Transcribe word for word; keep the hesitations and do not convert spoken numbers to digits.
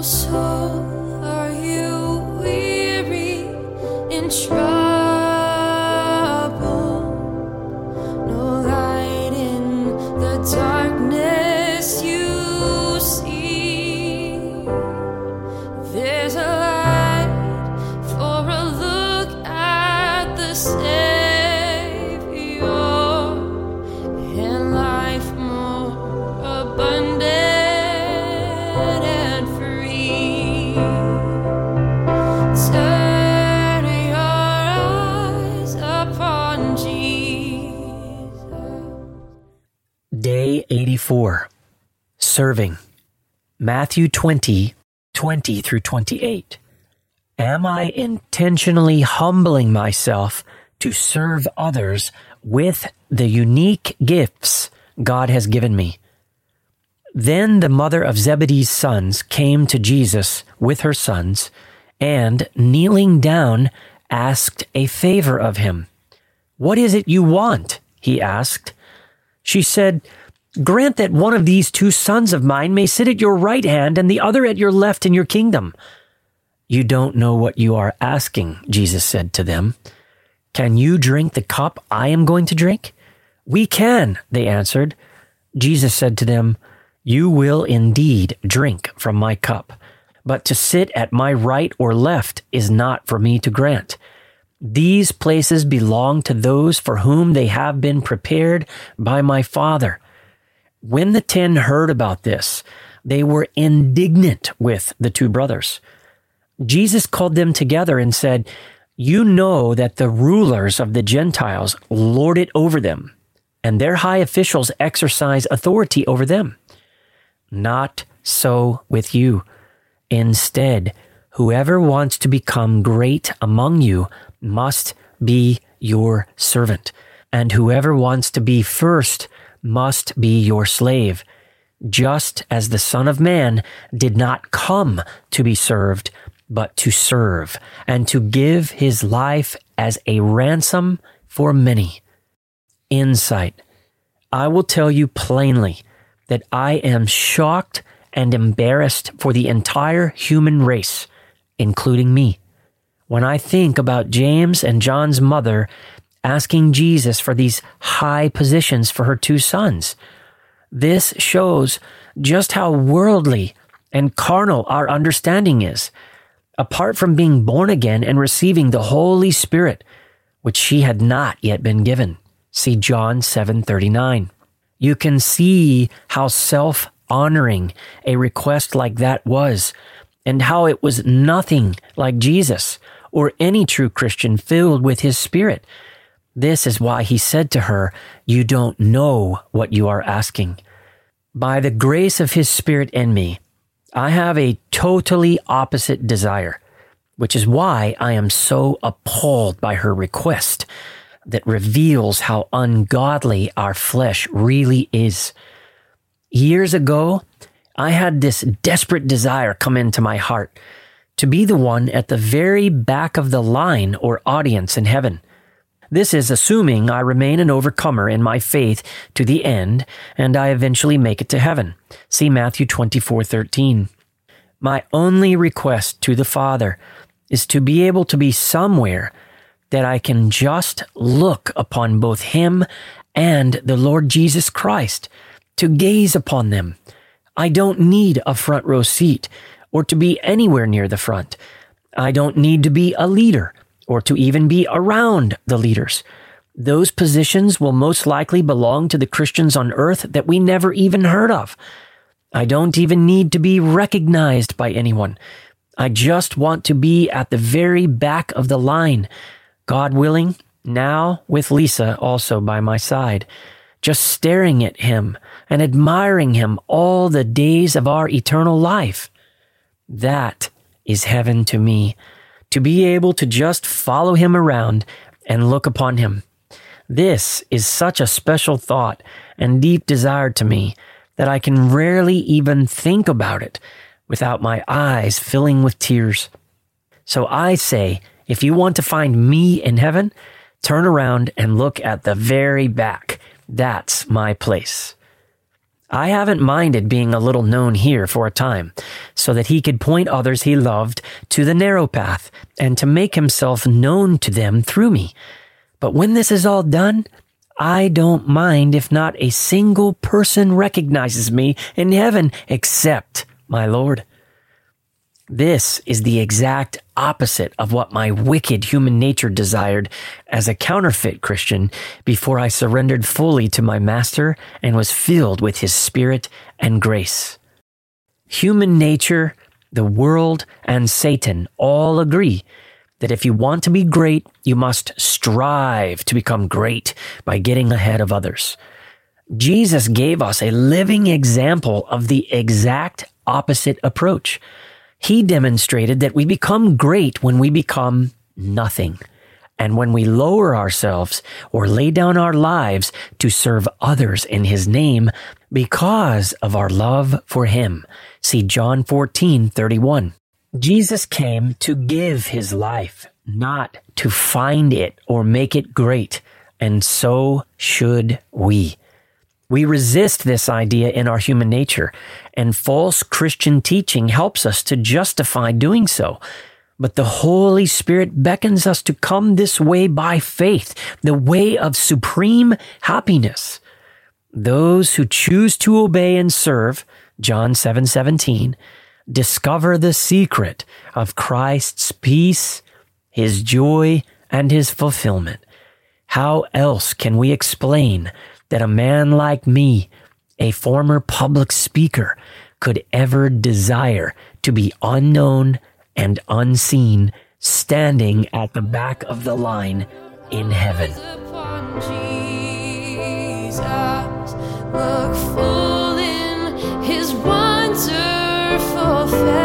soul, are you weary in trouble? No light in the darkness you see. There's a light for a look at the Savior, and life more abundant and free. Turn your eyes upon Jesus. Day eighty-four. Serving. Matthew twenty, twenty through twenty-eight. Am I intentionally humbling myself to serve others with the unique gifts God has given me? Then the mother of Zebedee's sons came to Jesus with her sons, and, kneeling down, asked a favor of him. "What is it you want?" he asked. She said, "Grant that one of these two sons of mine may sit at your right hand and the other at your left in your kingdom." "You don't know what you are asking," Jesus said to them. "Can you drink the cup I am going to drink?" "We can," they answered. Jesus said to them, "You will indeed drink from my cup, but to sit at my right or left is not for me to grant. These places belong to those for whom they have been prepared by my Father." When the ten heard about this, they were indignant with the two brothers. Jesus called them together and said, "You know that the rulers of the Gentiles lord it over them, and their high officials exercise authority over them. Not so with you. Instead, whoever wants to become great among you must be your servant, and whoever wants to be first must be your slave, just as the Son of Man did not come to be served, but to serve, and to give his life as a ransom for many." Insight. I will tell you plainly that I am shocked and embarrassed for the entire human race, including me, when I think about James and John's mother asking Jesus for these high positions for her two sons. This shows just how worldly and carnal our understanding is. Apart from being born again and receiving the Holy Spirit, which she had not yet been given. See John seven thirty-nine. You can see how self-honoring a request like that was, and how it was nothing like Jesus or any true Christian filled with his Spirit. This is why he said to her, "You don't know what you are asking." By the grace of his Spirit in me, I have a totally opposite desire, which is why I am so appalled by her request that reveals how ungodly our flesh really is. Years ago, I had this desperate desire come into my heart to be the one at the very back of the line or audience in heaven. This is assuming I remain an overcomer in my faith to the end, and I eventually make it to heaven. See Matthew twenty-four thirteen. My only request to the Father is to be able to be somewhere that I can just look upon both him and the Lord Jesus Christ, to gaze upon them. I don't need a front row seat or to be anywhere near the front. I don't need to be a leader or to even be around the leaders. Those positions will most likely belong to the Christians on earth that we never even heard of. I don't even need to be recognized by anyone. I just want to be at the very back of the line. God willing, now with Lisa also by my side, just staring at him and admiring him all the days of our eternal life. That is heaven to me, to be able to just follow him around and look upon him. This is such a special thought and deep desire to me that I can rarely even think about it without my eyes filling with tears. So I say, if you want to find me in heaven, turn around and look at the very back. That's my place. I haven't minded being a little known here for a time, so that he could point others he loved to the narrow path and to make himself known to them through me. But when this is all done, I don't mind if not a single person recognizes me in heaven except my Lord. This is the exact opposite of what my wicked human nature desired as a counterfeit Christian before I surrendered fully to my Master and was filled with his Spirit and grace. Human nature, the world, and Satan all agree that if you want to be great, you must strive to become great by getting ahead of others. Jesus gave us a living example of the exact opposite approach. He demonstrated that we become great when we become nothing, and when we lower ourselves or lay down our lives to serve others in his name because of our love for him. See John fourteen thirty-one. Jesus came to give his life, not to find it or make it great, and so should we. We resist this idea in our human nature, and false Christian teaching helps us to justify doing so. But the Holy Spirit beckons us to come this way by faith, the way of supreme happiness. Those who choose to obey and serve, John seven seventeen, discover the secret of Christ's peace, his joy, and his fulfillment. How else can we explain that a man like me, a former public speaker, could ever desire to be unknown and unseen, standing at the back of the line in heaven? Upon Jesus, look full in his wonderful face.